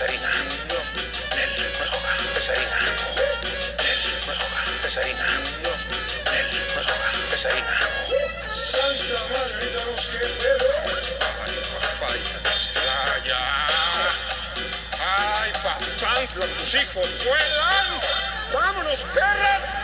Pesarina. Él nos juega. Pesarina. Él nos juega. Pesarina. Él nos juega. Pesarina. Santa Margarita, los que pedo. Ay, papá, ya. Ay, papá, tus hijos vuelan. ¡Vámonos, perras!